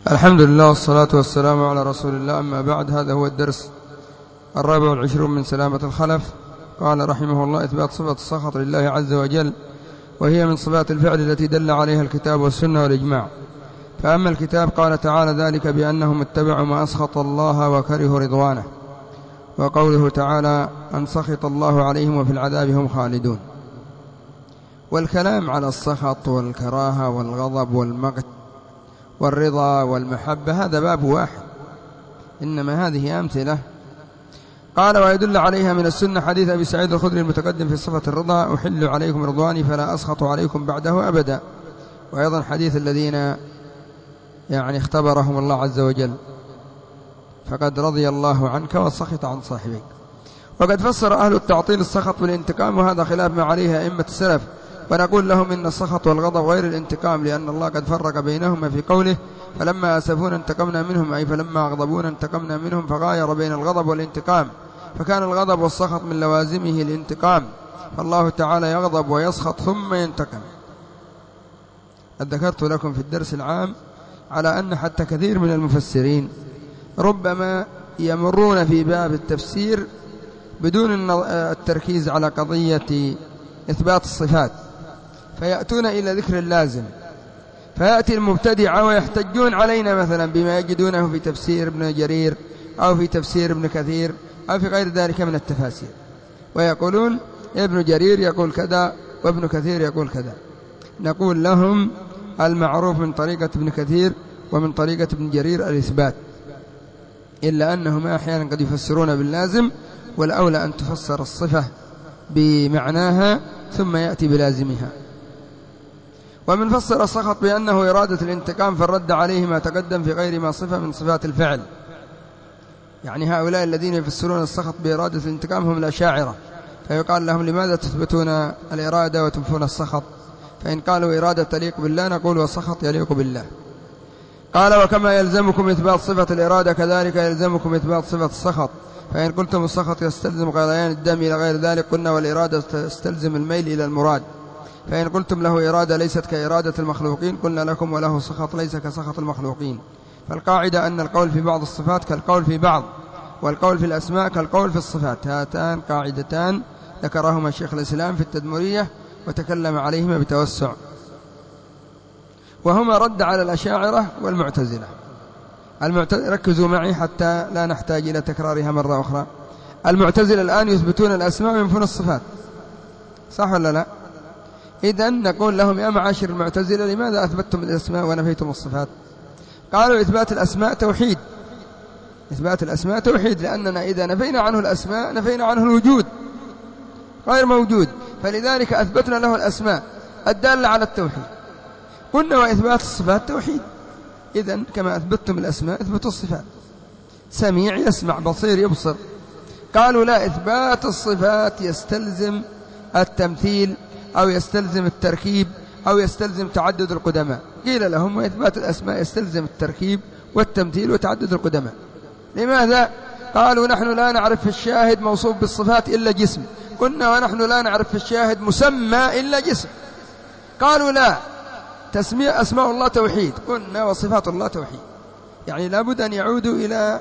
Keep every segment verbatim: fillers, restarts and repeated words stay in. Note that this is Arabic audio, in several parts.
الحمد لله والصلاة والسلام على رسول الله. أما بعد، هذا هو الدرس الرابع والعشرون من سلامة الخلف. قال رحمه الله: إثبات صفة السخط لله عز وجل، وهي من صفات الفعل التي دل عليها الكتاب والسنة والإجماع. فأما الكتاب قال تعالى: ذلك بأنهم اتبعوا ما أسخط الله وكرهوا رضوانه. وقوله تعالى: أن سخط الله عليهم وفي العذاب هم خالدون. والكلام على السخط والكراهة والغضب والمقت والرضا والمحبة هذا باب واحد، إنما هذه أمثلة. قال: ويدل عليها من السنة حديث أبي سعيد الخدري المتقدم في صفة الرضا: أحل عليكم رضواني فلا أسخط عليكم بعده أبدا. وأيضا حديث الذين يعني اختبرهم الله عز وجل: فقد رضي الله عنك وسخط عن صاحبك. وقد فسر أهل التعطيل السخط بالانتقام، وهذا خلاف ما عليه أئمة السلف. ونقول لهم إن السخط والغضب غير الانتقام، لأن الله قد فرق بينهما في قوله: فلما أسفونا انتقمنا منهم، أي فلما أغضبونا انتقمنا منهم، فغاير بين الغضب والانتقام، فكان الغضب والسخط من لوازمه الانتقام، فالله تعالى يغضب ويسخط ثم ينتقم. قد ذكرت لكم في الدرس العام على أن حتى كثير من المفسرين ربما يمرون في باب التفسير بدون التركيز على قضية إثبات الصفات، فيأتون إلى ذكر اللازم، فيأتي المبتدعة ويحتجون علينا مثلا بما يجدونه في تفسير ابن جرير أو في تفسير ابن كثير أو في غير ذلك من التفاسير، ويقولون ابن جرير يقول كذا وابن كثير يقول كذا. نقول لهم: المعروف من طريقة ابن كثير ومن طريقة ابن جرير الإثبات، إلا أنهما أحيانا قد يفسرون باللازم، والأولى أن تفسر الصفة بمعناها ثم يأتي بلازمها. ومن فسر السخط بأنه إرادة الانتقام، فالرد عليه ما تقدم في غير ما صفة من صفات الفعل. يعني هؤلاء الذين يفسرون السخط بإرادة الانتقام هم الأشاعرة، فيقال لهم: لماذا تثبتون الإرادة وتنفون السخط؟ فإن قالوا إرادة تليق بالله نقول: والسخط يليق بالله. قال: وكما يلزمكم إثبات صفة الإرادة كذلك يلزمكم إثبات صفة السخط. فإن قلتم السخط يستلزم غليان الدم إلى غير ذلك قلنا: والإرادة تستلزم الميل إلى المراد. فإن قلتم له إرادة ليست كإرادة المخلوقين قلنا لكم: وله سخط ليس كسخط المخلوقين. فالقاعدة أن القول في بعض الصفات كالقول في بعض، والقول في الأسماء كالقول في الصفات. هاتان قاعدتان ذكرهما شيخ الإسلام في التدمرية وتكلم عليهما بتوسع، وهما رد على الأشاعرة والمعتزلة. المعتزلة، ركزوا معي حتى لا نحتاج إلى تكرارها مرة أخرى. المعتزلة الآن يثبتون الأسماء وينفون الصفات، صح ولا لا؟ إذن نقول لهم: يا معاشر المعتزلة، لماذا أثبتتم الأسماء ونفيتم الصفات؟ قالوا: إثبات الأسماء توحيد. إثبات الأسماء توحيد، لأننا إذا نفينا عنه الأسماء نفينا عنه الوجود، غير موجود، فلذلك أثبتنا له الأسماء الدالة على التوحيد. قلنا: وإثبات الصفات توحيد، إذن كما أثبتتم الأسماء اثبتوا الصفات. سميع يسمع، بصير يبصر. قالوا: لا، إثبات الصفات يستلزم التمثيل أو يستلزم التركيب أو يستلزم تعدد القدماء. قيل لهم: وإثبات الأسماء يستلزم التركيب والتمثيل وتعدد القدماء. لماذا؟ قالوا: نحن لا نعرف في الشاهد موصوف بالصفات إلا جسم. قلنا: ونحن لا نعرف في الشاهد مسمى إلا جسم. قالوا: لا، تسمية أسماء الله توحيد. قلنا: وصفات الله توحيد. يعني لابد أن يعودوا إلى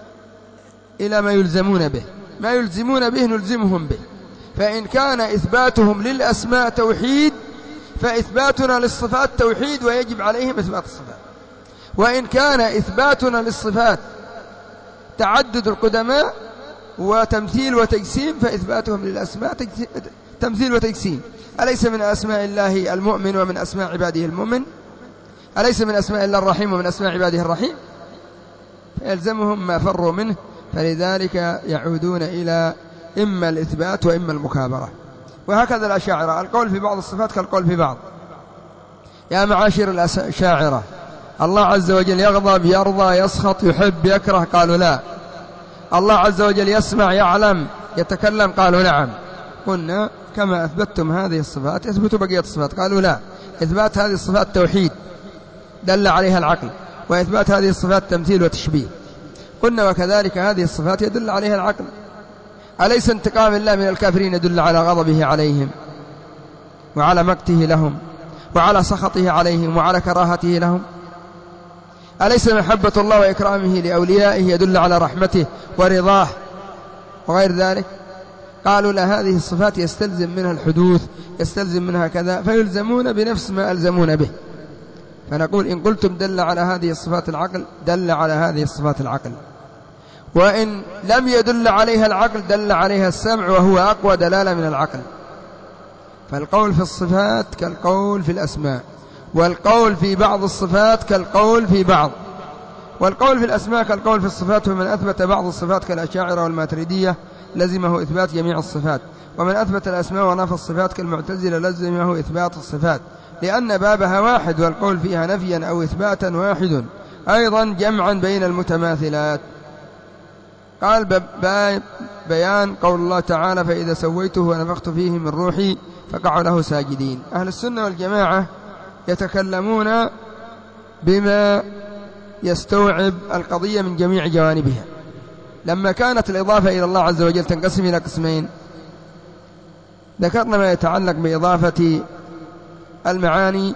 إلى ما يلزمون به، ما يلزمون به نلزمهم به. فإن كان إثباتهم للأسماء توحيد فإثباتنا للصفات توحيد، ويجب عليهم إثبات الصفات. وإن كان إثباتنا للصفات تعدد القدماء وتمثيل وتجسيم فإثباتهم للأسماء تمثيل وتجسيم. أليس من أسماء الله المؤمن ومن أسماء عباده المؤمن؟ أليس من أسماء الله الرحيم ومن أسماء عباده الرحيم؟ فيلزمهم ما فروا منه، فلذلك يعودون إلى إما الإثبات وإما المكابرة. وهكذا الأشاعرة، القول في بعض الصفات كالقول في بعض. يا معاشر الأشاعرة، الله عز وجل يغضب، يرضى، يسخط، يحب، يكره؟ قالوا: لا. الله عز وجل يسمع، يعلم، يتكلم؟ قالوا: نعم. قلنا: كما أثبتتم هذه الصفات اثبتوا بقية الصفات. قالوا: لا، إثبات هذه الصفات توحيد دل عليها العقل، وإثبات هذه الصفات تمثيل وتشبيه. قلنا: وكذلك هذه الصفات يدل عليها العقل. أليس انتقام الله من الكافرين يدل على غضبه عليهم وعلى مقته لهم وعلى سخطه عليهم وعلى كراهته لهم؟ أليس محبة الله وإكرامه لأوليائه يدل على رحمته ورضاه وغير ذلك؟ قالوا لا، هذه الصفات يستلزم منها الحدوث، يستلزم منها كذا، فيلزمون بنفس ما ألزمون به. فنقول إن قلتم دل على هذه الصفات العقل، دل على هذه الصفات العقل، وإن لم يدل عليها العقل دل عليها السمع، وهو أقوى دلالة من العقل. فالقول في الصفات كالقول في الأسماء، والقول في بعض الصفات كالقول في بعض. والقول في الأسماء كالقول في الصفات، فمن أثبت بعض الصفات كالأشاعرة والماتريدية لزمه إثبات جميع الصفات، ومن أثبت الأسماء ونفى الصفات كالمعتزلة لزمه إثبات الصفات، لأن بابها واحد، والقول فيها نفيا أو إثباتا واحد، أيضا جمعا بين المتماثلات. قال بيان قول الله تعالى: فإذا سويته ونفخت فيه من روحي فقعوا له ساجدين. أهل السنة والجماعة يتكلمون بما يستوعب القضية من جميع جوانبها. لما كانت الإضافة إلى الله عز وجل تنقسم إلى قسمين، ذكرنا ما يتعلق بإضافة المعاني،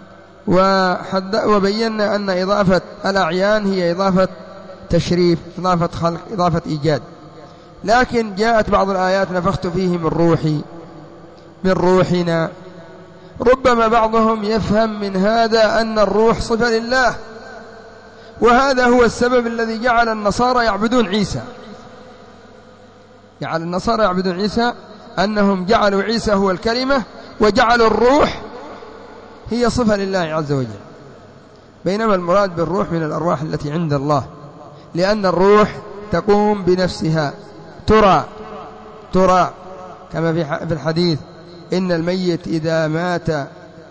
وبينا أن إضافة الأعيان هي إضافة تشريف، إضافة خلق، إضافة إيجاد. لكن جاءت بعض الآيات: نفخت فيه من روحي، من روحنا. ربما بعضهم يفهم من هذا أن الروح صفة لله، وهذا هو السبب الذي جعل النصارى يعبدون عيسى. جعل النصارى يعبدون عيسى أنهم جعلوا عيسى هو الكلمة، وجعلوا الروح هي صفة لله عز وجل، بينما المراد بالروح من الأرواح التي عند الله، لأن الروح تقوم بنفسها، ترى ترى كما في الحديث: إن الميت إذا مات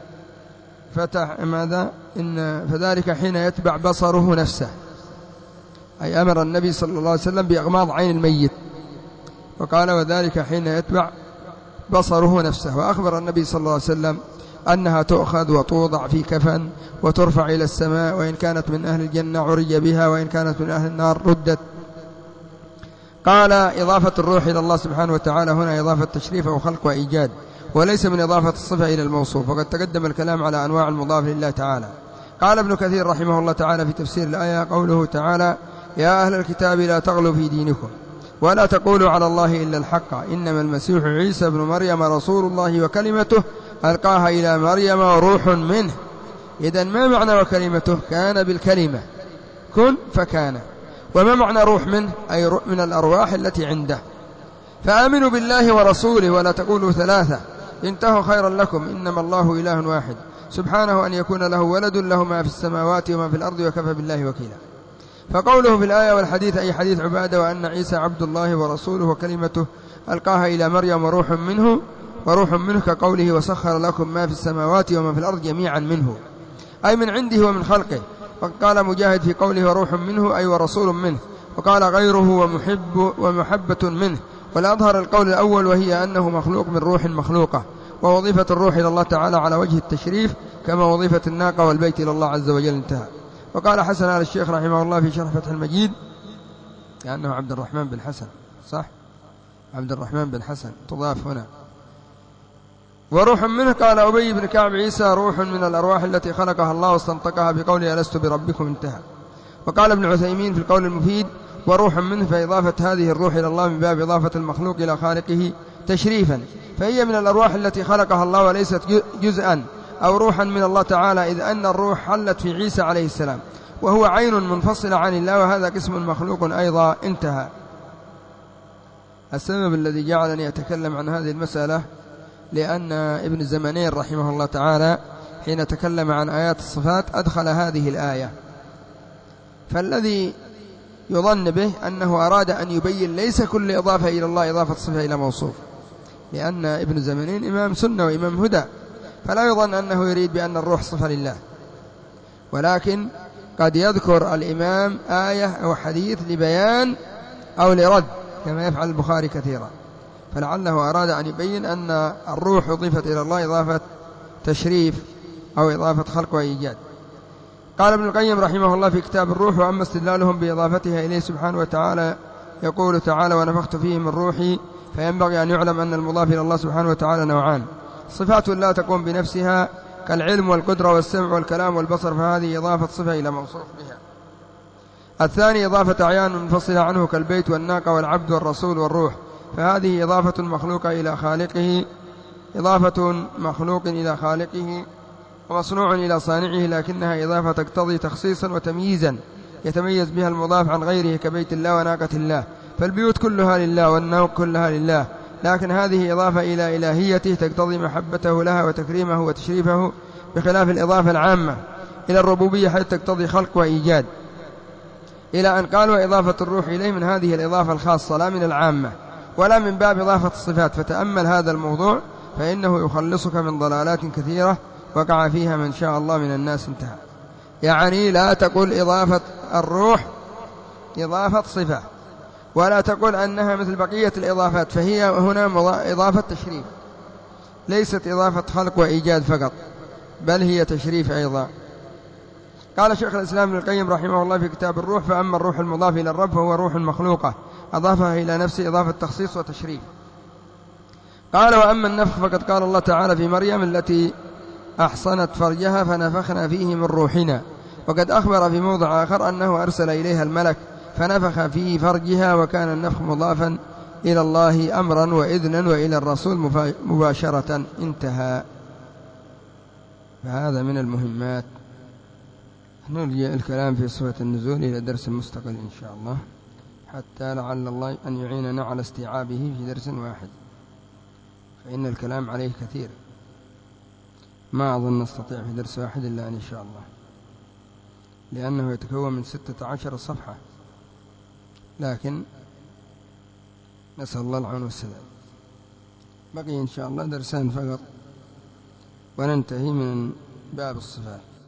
فتح ماذا إن فذلك حين يتبع بصره نفسه، أي أمر النبي صلى الله عليه وسلم بإغماض عين الميت، وقال: وذلك حين يتبع بصره نفسه. وأخبر النبي صلى الله عليه وسلم أنها تؤخذ وتوضع في كفن وترفع إلى السماء، وإن كانت من أهل الجنة عرج بها، وإن كانت من أهل النار ردت. قال: إضافة الروح إلى الله سبحانه وتعالى هنا إضافة تشريف وخلق وإيجاد، وليس من إضافة الصفة إلى الموصوف، وقد تقدم الكلام على أنواع المضاف لله تعالى. قال ابن كثير رحمه الله تعالى في تفسير الآية: قوله تعالى: يا أهل الكتاب لا تغلوا في دينكم ولا تقولوا على الله إلا الحق، إنما المسيح عيسى ابن مريم رسول الله وكلمته ألقاها إلى مريم وروح منه. إذن ما معنى وكلمته؟ كان بالكلمة، كن فكان. وما معنى روح منه؟ أي من الأرواح التي عنده. فآمنوا بالله ورسوله ولا تقولوا ثلاثة انتهوا خيرا لكم، إنما الله إله واحد سبحانه أن يكون له ولد، له ما في السماوات وما في الأرض وكفى بالله وكيلا. فقوله في الآية والحديث أي حديث عبادة: وأن عيسى عبد الله ورسوله وكلمته ألقاها إلى مريم وروح منه، وروح منه كقوله: وسخر لكم ما في السماوات وما في الأرض جميعا منه، أي من عنده ومن خلقه. وقال مجاهد في قوله وروح منه أي ورسول منه، وقال غيره ومحب ومحبة منه. والأظهر القول الأول، وهي أنه مخلوق من روح مخلوقة، ووظيفة الروح إلى الله تعالى على وجه التشريف كما وظيفة الناقة والبيت إلى الله عز وجل. انتهى. وقال حسن آل الشيخ رحمه الله في شرح فتح المجيد، لأنه عبد الرحمن بن حسن، صح؟ عبد الرحمن بن حسن تضاف هنا. وروح منه، قال أبي بن كعب: عيسى روح من الأرواح التي خلقها الله واستنطقها بقوله: ألست بربكم. انتهى. وقال ابن عثيمين في القول المفيد: وروح منه، فإضافة هذه الروح إلى الله من باب إضافة المخلوق إلى خالقه تشريفا، فهي من الأرواح التي خلقها الله وليست جزءا أو روحا من الله تعالى، إذ أن الروح حلت في عيسى عليه السلام، وهو عين منفصلة عن الله، وهذا قسم مخلوق أيضا. انتهى. السبب الذي جعلني أتكلم عن هذه المسألة لأن ابن الزمنين رحمه الله تعالى حين تكلم عن آيات الصفات أدخل هذه الآية، فالذي يظن به أنه أراد أن يبين ليس كل إضافة إلى الله إضافة صفة إلى موصوف، لأن ابن الزمنين إمام سنة وإمام هدى، فلا يظن أنه يريد بأن الروح صفة لله، ولكن قد يذكر الإمام آية أو حديث لبيان أو لرد، كما يفعل البخاري كثيرا، فلعله أراد أن يبين أن الروح أضيفت إلى الله إضافة تشريف أو إضافة خلق وإيجاد. قال ابن القيم رحمه الله في كتاب الروح: وأما استدلالهم بإضافتها إليه سبحانه وتعالى، يقول تعالى: ونفخت فيه من روحي. فينبغي أن يعلم أن المضاف إلى الله سبحانه وتعالى نوعان: صفات لا تقوم بنفسها كالعلم والقدرة والسمع والكلام والبصر، فهذه إضافة صفة إلى موصوف بها، الثاني إضافة أعيان منفصلة عنه كالبيت والناقة والعبد والرسول والروح، فهذه إضافة مخلوق إلى خالقه إضافة مخلوق إلى خالقه ومصنوع إلى صانعه، لكنها إضافة تقتضي تخصيصا وتمييزا يتميز بها المضاف عن غيره كبيت الله وناقة الله، فالبيوت كلها لله والنوق كلها لله، لكن هذه إضافة إلى إلهيته تقتضي محبته لها وتكريمه وتشريفه، بخلاف الإضافة العامة إلى الربوبية حيث تقتضي خلق وإيجاد، إلى أن قال وإضافة الروح إليه من هذه الإضافة الخاصة لا من العامة ولا من باب إضافة الصفات. فتأمل هذا الموضوع فإنه يخلصك من ضلالات كثيرة وقع فيها من شاء الله من الناس. انتهى. يعني لا تقل إضافة الروح إضافة صفة، ولا تقل أنها مثل بقية الإضافات، فهي هنا إضافة تشريف، ليست إضافة خلق وإيجاد فقط، بل هي تشريف أيضا. قال شيخ الإسلام ابن القيم رحمه الله في كتاب الروح: فأما الروح المضاف إلى الرب فهو روح مخلوقة أضافها إلى نفسه إضافة تخصيص وتشريف. قال: وأما النفخ فقد قال الله تعالى في مريم التي أحصنت فرجها فنفخنا فيه من روحنا، وقد أخبر في موضع آخر أنه أرسل إليها الملك فنفخ في فرجها، وكان النفخ مضافا إلى الله أمرا وإذنا وإلى الرسول مباشرة. انتهى. فهذا من المهمات. نرجع الكلام في صفة النزول إلى درس مستقل إن شاء الله، حتى لعل الله أن يعيننا على استيعابه في درس واحد، فإن الكلام عليه كثير، ما أظن نستطيع في درس واحد إلا أن شاء الله، لأنه يتكون من ستة عشر صفحة، لكن نسأل الله العون والسداد. بقي إن شاء الله درسان فقط وننتهي من باب الصفات.